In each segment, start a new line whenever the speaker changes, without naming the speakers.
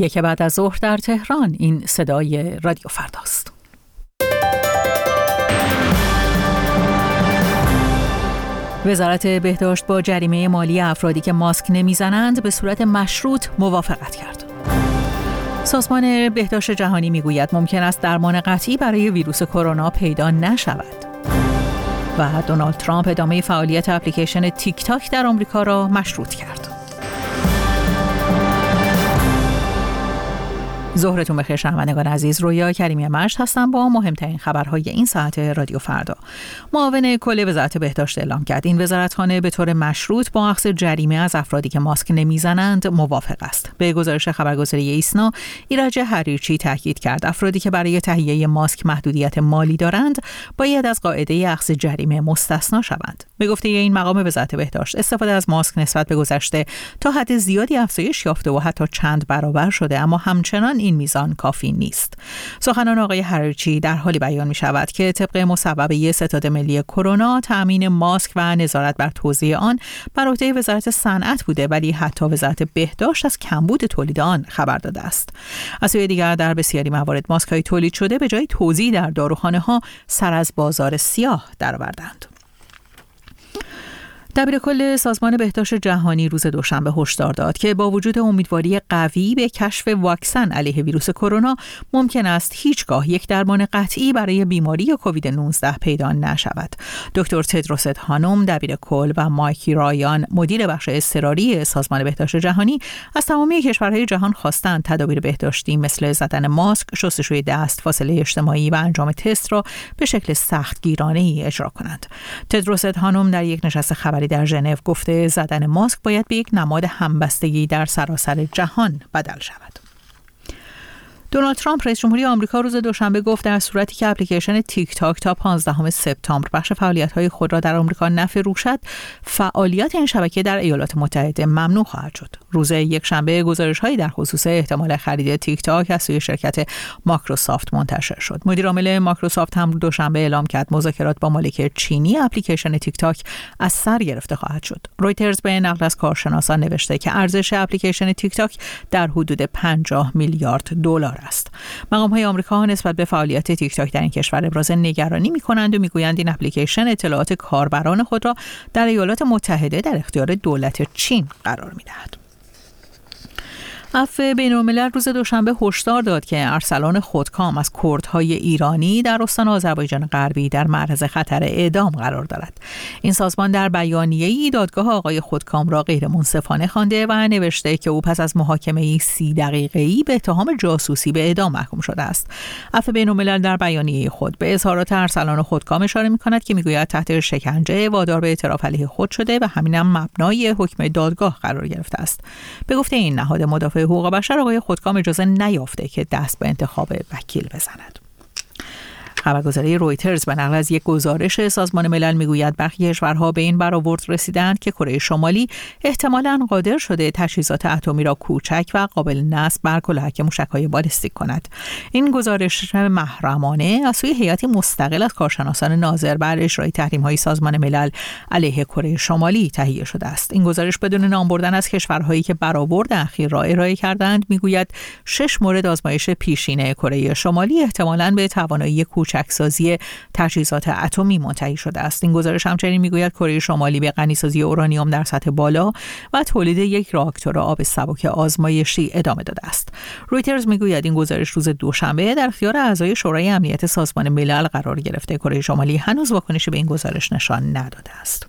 یک بعد از ظهر در تهران. این صدای رادیو فرداست. وزارت بهداشت با جریمه مالی افرادی که ماسک نمیزنند به صورت مشروط موافقت کرد. سازمان بهداشت جهانی میگوید ممکن است درمان قطعی برای ویروس کرونا پیدا نشود. و دونالد ترامپ ادامه فعالیت اپلیکیشن تیک تاک در آمریکا را مشروط کرد. ظهرتون بخیر شنوندگان عزیز، رویا کریمی مشت هستم با مهمترین خبرهای این ساعت رادیو فردا. معاون کل وزارت بهداشت اعلام کرد این وزارتخانه به طور مشروط با اخذ جریمه از افرادی که ماسک نمیزنند موافق است. به گزارش خبرگزاری ایسنا، ایرج حریرچی تاکید کرد افرادی که برای تهیه ماسک محدودیت مالی دارند باید از قاعده اخذ جریمه مستثنا شوند. به گفته این مقام وزارت بهداشت، استفاده از ماسک نسبت به گذشته تا حد زیادی افزایش یافته و حتی چند برابر شده، اما همچنان این میزان کافی نیست. سخنان آقای حریرچی در حالی بیان می شود که طبق مصوبه ستاد ملی کرونا تأمین ماسک و نظارت بر توزیع آن بر عهده وزارت صنعت بوده، ولی حتی وزارت بهداشت از کمبود تولید آن خبر داده است. از سوی دیگر در بسیاری موارد ماسک‌های تولید شده به جای توزیع در داروخانه‌ها سر از بازار سیاه درآوردند. دبیرکل سازمان بهداشت جهانی روز دوشنبه هشدار داد که با وجود امیدواری قوی به کشف واکسن علیه ویروس کرونا، ممکن است هیچگاه یک درمان قطعی برای بیماری کووید 19 پیدا نشود. دکتر تدروس ادهانوم دبیرکل و مایکی رایان مدیر بخش اضطراری سازمان بهداشت جهانی از تمامی کشورهای جهان خواستند تدابیر بهداشتی مثل زدن ماسک، شستشوی دست، فاصله اجتماعی و انجام تست را به شکل سختگیرانه‌ای اجرا کنند. تدروس ادهانوم در یک نشست خبری در ژنو گفته زدن ماسک باید به یک نماد همبستگی در سراسر جهان بدل شود. دونالد ترامپ رئیس جمهوری آمریکا روز دوشنبه گفت در صورتی که اپلیکیشن تیک تاک تا 15 سپتامبر بخش فعالیت‌های خود را در آمریکا نفروشد، فعالیت این شبکه در ایالات متحده ممنوع خواهد شد. روز یکشنبه گزارش‌هایی در خصوص احتمال خرید تیک تاک از سوی شرکت مایکروسافت منتشر شد. مدیر عامل مایکروسافت هم دوشنبه اعلام کرد مذاکرات با مالک چینی اپلیکیشن تیک تاک از سر گرفته خواهد شد. رویترز به نقل از کارشناسان نوشته که ارزش اپلیکیشن تیک تاک در حدود 50 میلیارد دلار است. مقام‌های آمریکا نسبت به فعالیت تیک تاک در این کشور ابراز نگرانی می‌کنند و می‌گویند این اپلیکیشن اطلاعات کاربران خود را در ایالات متحده در اختیار دولت چین قرار می‌دهد. عفو بین‌الملل روز دوشنبه هشدار داد که ارسلان خودکام از کردهای ایرانی در استان آذربایجان غربی در معرض خطر اعدام قرار دارد. این سازمان در بیانیه‌ای دادگاه آقای خودکام را غیر منصفانه خوانده و نوشته که او پس از محاکمه‌ای 30 دقیقه‌ای به اتهام جاسوسی به اعدام محکوم شده است. عفو بین‌الملل در بیانیه خود به اظهارات ارسلان خودکام اشاره می‌کند که می‌گوید تحت شکنجه وادار به اعتراف علیه خود شده و همینم مبنای حکم دادگاه قرار گرفته است. به گفته این نهاد مدافع حقوق بشر، آقای خودکام اجازه نیافته که دست به انتخاب وکیل بزند. خبرگزاری رویترز به نقل از یک گزارش سازمان ملل میگوید برخی کشورها به این برآورد رسیدند که کره شمالی احتمالاً قادر شده تجهیزات اتمی را کوچک و قابل نصب بر کلاهک موشک‌های بالستیک کند. این گزارش محرمانه از سوی هیئتی مستقل از کارشناسان ناظر بر اجرای تحریم‌های سازمان ملل علیه کره شمالی تهیه شده است. این گزارش بدون نام بردن از کشورهایی که برآورد اخیر را ارائه کردند میگوید 6 مورد آزمایش پیشین کره شمالی احتمالاً به توانایی کوچکسازی تجهیزات اتمی منتهی شده است. این گزارش همچنین میگوید کره شمالی به غنیسازی اورانیوم در سطح بالا و تولید یک راکتور آب سبک آزمایشی ادامه داده است. رویترز میگوید این گزارش روز دوشنبه در اختیار اعضای شورای امنیت سازمان ملل قرار گرفته. کره شمالی هنوز واکنشی به این گزارش نشان نداده است.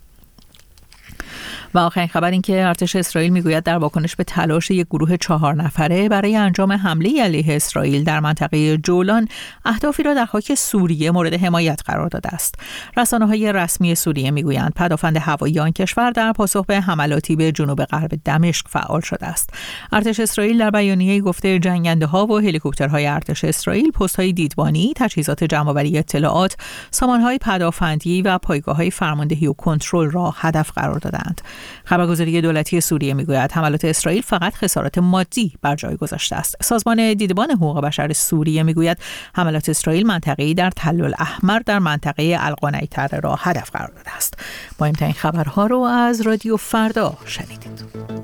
و آخرین خبر این که ارتش اسرائیل میگوید در واکنش به تلاش یک گروه 4 نفره برای انجام حمله علیه اسرائیل در منطقه جولان اهدافی را در خاک سوریه مورد حمایت قرار داده است. رسانه‌های رسمی سوریه میگویند پدافند هوایی آن کشور در پاسخ به حملاتی به جنوب غرب دمشق فعال شده است. ارتش اسرائیل در بیانیه‌ای گفته جنگنده‌ها و هلیکوپترهای ارتش اسرائیل پست‌های دیدبانی، تجهیزات جمع‌آوری اطلاعات، سامان‌های پدافندی و پایگاه‌های فرماندهی و کنترل را هدف قرار دادند. خبرگزاری دولتی سوریه میگوید حملات اسرائیل فقط خسارات مادی بر جای گذاشته است. سازمان دیدبان حقوق بشر سوریه میگوید حملات اسرائیل منطقه‌ای در تل‌الاحمر در منطقه القنیطره را هدف قرار داده است. مهمترین خبرها رو از رادیو فردا شنیدید.